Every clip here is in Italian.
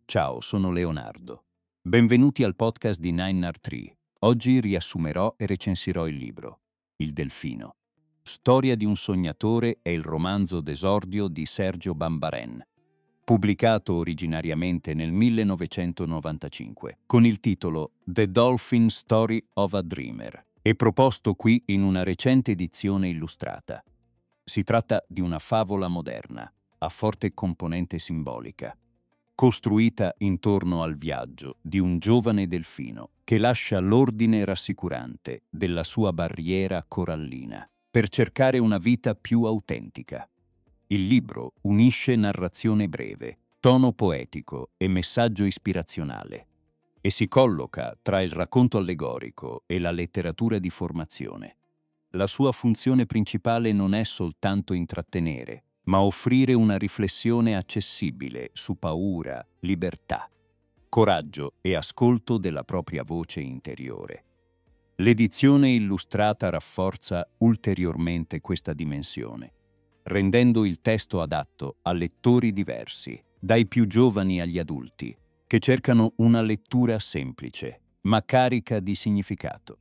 Ciao, sono Leonardo. Benvenuti al podcast di Nine Art Tree. Oggi riassumerò e recensirò il libro Il Delfino. Storia di un sognatore è il romanzo d'esordio di Sergio Bambaren, pubblicato originariamente nel 1995 con il titolo The Dolphin Story of a Dreamer e proposto qui in una recente edizione illustrata. Si tratta di una favola moderna, a forte componente simbolica, costruita intorno al viaggio di un giovane delfino che lascia l'ordine rassicurante della sua barriera corallina per cercare una vita più autentica. Il libro unisce narrazione breve, tono poetico e messaggio ispirazionale e si colloca tra il racconto allegorico e la letteratura di formazione. La sua funzione principale non è soltanto intrattenere, ma offrire una riflessione accessibile su paura, libertà, coraggio e ascolto della propria voce interiore. L'edizione illustrata rafforza ulteriormente questa dimensione, rendendo il testo adatto a lettori diversi, dai più giovani agli adulti, che cercano una lettura semplice, ma carica di significato.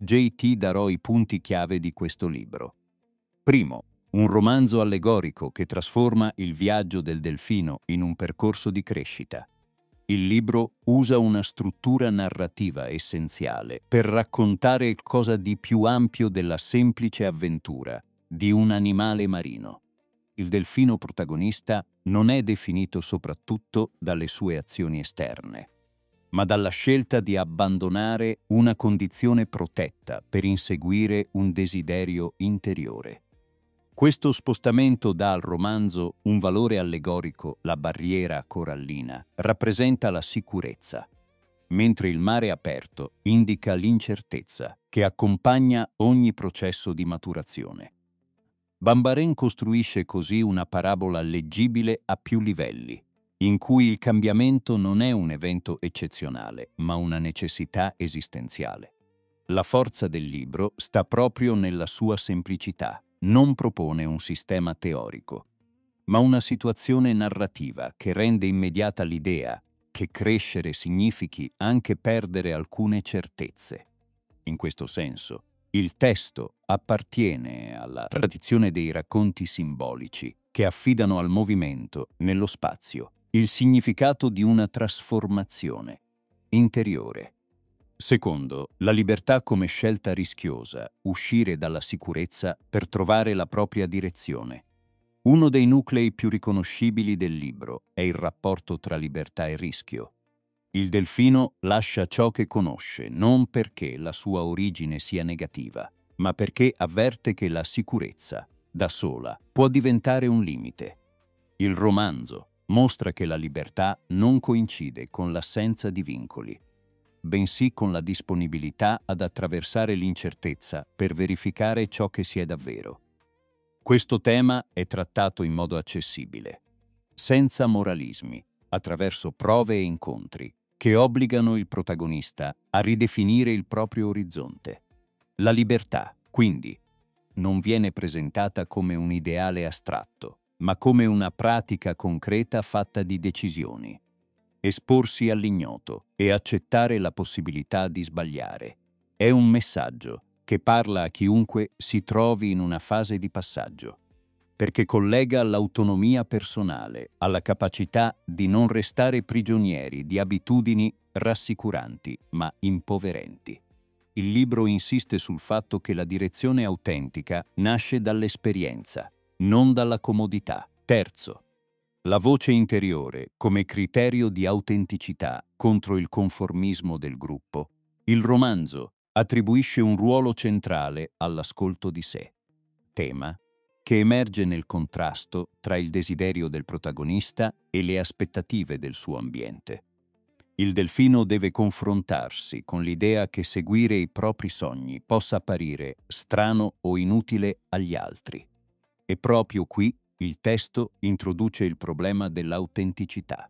JT darò i punti chiave di questo libro. Primo, un romanzo allegorico che trasforma il viaggio del delfino in un percorso di crescita. Il libro usa una struttura narrativa essenziale per raccontare il cosa di più ampio della semplice avventura di un animale marino. Il delfino protagonista non è definito soprattutto dalle sue azioni esterne, ma dalla scelta di abbandonare una condizione protetta per inseguire un desiderio interiore. Questo spostamento dà al romanzo un valore allegorico, la barriera corallina rappresenta la sicurezza, mentre il mare aperto indica l'incertezza che accompagna ogni processo di maturazione. Bambaren costruisce così una parabola leggibile a più livelli, in cui il cambiamento non è un evento eccezionale, ma una necessità esistenziale. La forza del libro sta proprio nella sua semplicità. Non propone un sistema teorico, ma una situazione narrativa che rende immediata l'idea che crescere significhi anche perdere alcune certezze. In questo senso, il testo appartiene alla tradizione dei racconti simbolici che affidano al movimento, nello spazio, il significato di una trasformazione interiore. Secondo, la libertà come scelta rischiosa, uscire dalla sicurezza per trovare la propria direzione. Uno dei nuclei più riconoscibili del libro è il rapporto tra libertà e rischio. Il delfino lascia ciò che conosce non perché la sua origine sia negativa, ma perché avverte che la sicurezza, da sola, può diventare un limite. Il romanzo mostra che la libertà non coincide con l'assenza di vincoli, bensì con la disponibilità ad attraversare l'incertezza per verificare ciò che si è davvero. Questo tema è trattato in modo accessibile, senza moralismi, attraverso prove e incontri che obbligano il protagonista a ridefinire il proprio orizzonte. La libertà, quindi, non viene presentata come un ideale astratto, ma come una pratica concreta fatta di decisioni. Esporsi all'ignoto e accettare la possibilità di sbagliare è un messaggio che parla a chiunque si trovi in una fase di passaggio, perché collega l'autonomia personale alla capacità di non restare prigionieri di abitudini rassicuranti ma impoverenti. Il libro insiste sul fatto che la direzione autentica nasce dall'esperienza, non dalla comodità. Terzo, la voce interiore come criterio di autenticità contro il conformismo del gruppo. Il romanzo attribuisce un ruolo centrale all'ascolto di sé, tema che emerge nel contrasto tra il desiderio del protagonista e le aspettative del suo ambiente. Il delfino deve confrontarsi con l'idea che seguire i propri sogni possa apparire strano o inutile agli altri. E proprio qui il testo introduce il problema dell'autenticità.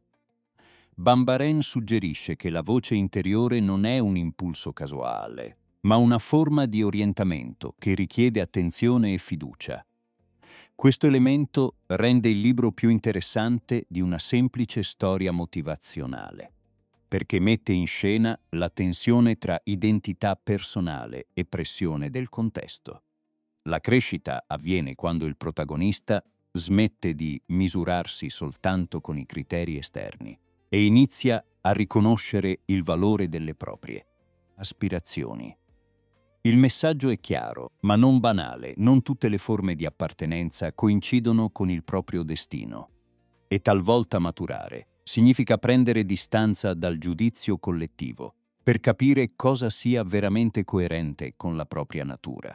Bambaren suggerisce che la voce interiore non è un impulso casuale, ma una forma di orientamento che richiede attenzione e fiducia. Questo elemento rende il libro più interessante di una semplice storia motivazionale, perché mette in scena la tensione tra identità personale e pressione del contesto. La crescita avviene quando il protagonista smette di misurarsi soltanto con i criteri esterni e inizia a riconoscere il valore delle proprie aspirazioni. Il messaggio è chiaro, ma non banale. Non tutte le forme di appartenenza coincidono con il proprio destino. E talvolta maturare significa prendere distanza dal giudizio collettivo per capire cosa sia veramente coerente con la propria natura.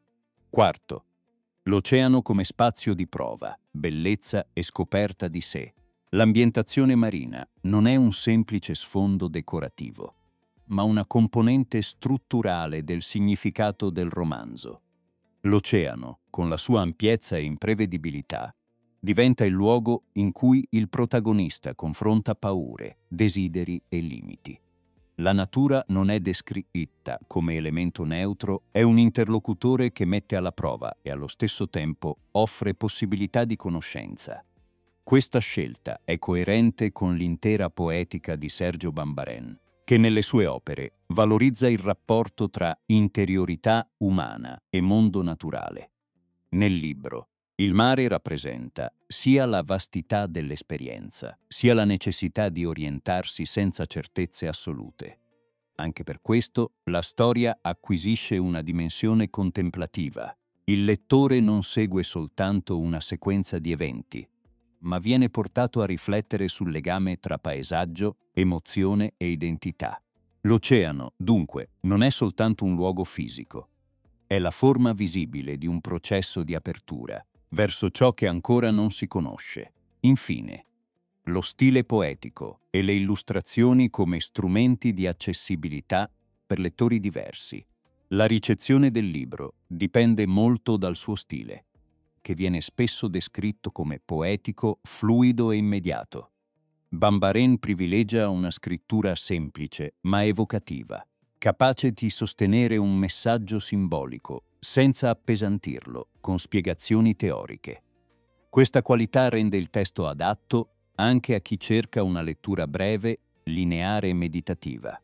Quarto, l'oceano come spazio di prova, bellezza e scoperta di sé. L'ambientazione marina non è un semplice sfondo decorativo, ma una componente strutturale del significato del romanzo. L'oceano, con la sua ampiezza e imprevedibilità, diventa il luogo in cui il protagonista confronta paure, desideri e limiti. La natura non è descritta come elemento neutro, è un interlocutore che mette alla prova e allo stesso tempo offre possibilità di conoscenza. Questa scelta è coerente con l'intera poetica di Sergio Bambaren, che nelle sue opere valorizza il rapporto tra interiorità umana e mondo naturale. Nel libro, il mare rappresenta sia la vastità dell'esperienza, sia la necessità di orientarsi senza certezze assolute. Anche per questo, la storia acquisisce una dimensione contemplativa. Il lettore non segue soltanto una sequenza di eventi, ma viene portato a riflettere sul legame tra paesaggio, emozione e identità. L'oceano, dunque, non è soltanto un luogo fisico, è la forma visibile di un processo di apertura verso ciò che ancora non si conosce. Infine, lo stile poetico e le illustrazioni come strumenti di accessibilità per lettori diversi. La ricezione del libro dipende molto dal suo stile, che viene spesso descritto come poetico, fluido e immediato. Bambaren privilegia una scrittura semplice ma evocativa, capace di sostenere un messaggio simbolico senza appesantirlo con spiegazioni teoriche. Questa qualità rende il testo adatto anche a chi cerca una lettura breve, lineare e meditativa.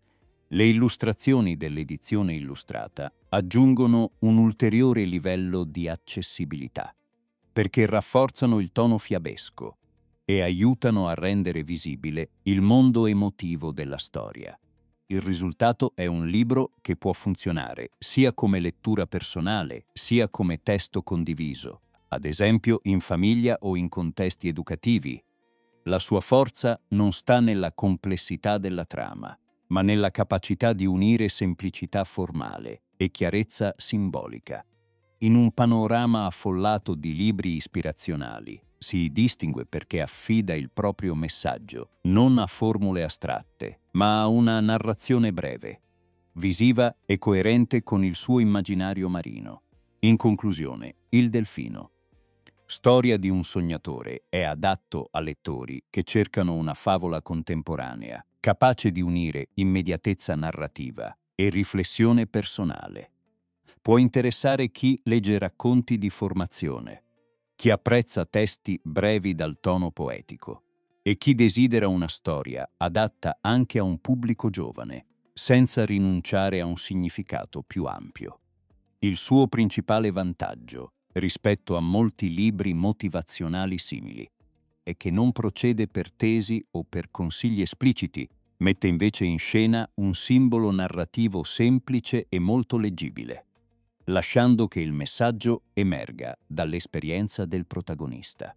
Le illustrazioni dell'edizione illustrata aggiungono un ulteriore livello di accessibilità, perché rafforzano il tono fiabesco e aiutano a rendere visibile il mondo emotivo della storia. Il risultato è un libro che può funzionare sia come lettura personale, sia come testo condiviso, ad esempio in famiglia o in contesti educativi. La sua forza non sta nella complessità della trama, ma nella capacità di unire semplicità formale e chiarezza simbolica. In un panorama affollato di libri ispirazionali, si distingue perché affida il proprio messaggio non a formule astratte, ma a una narrazione breve, visiva e coerente con il suo immaginario marino. In conclusione, Il Delfino. Storia di un sognatore è adatto a lettori che cercano una favola contemporanea, capace di unire immediatezza narrativa e riflessione personale. Può interessare chi legge racconti di formazione, chi apprezza testi brevi dal tono poetico e chi desidera una storia adatta anche a un pubblico giovane, senza rinunciare a un significato più ampio. Il suo principale vantaggio rispetto a molti libri motivazionali simili è che non procede per tesi o per consigli espliciti, mette invece in scena un simbolo narrativo semplice e molto leggibile, lasciando che il messaggio emerga dall'esperienza del protagonista.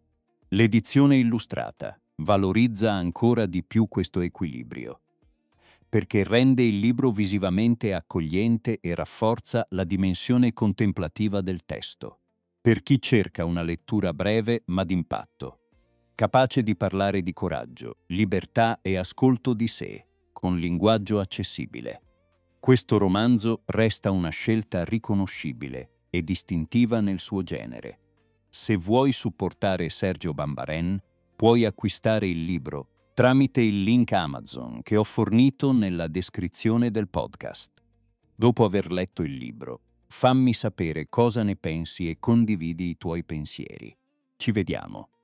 L'edizione illustrata valorizza ancora di più questo equilibrio, perché rende il libro visivamente accogliente e rafforza la dimensione contemplativa del testo. Per chi cerca una lettura breve ma d'impatto, capace di parlare di coraggio, libertà e ascolto di sé, con linguaggio accessibile. Questo romanzo resta una scelta riconoscibile e distintiva nel suo genere. Se vuoi supportare Sergio Bambaren, puoi acquistare il libro tramite il link Amazon che ho fornito nella descrizione del podcast. Dopo aver letto il libro, Fammi sapere cosa ne pensi e condividi i tuoi pensieri. Ci vediamo.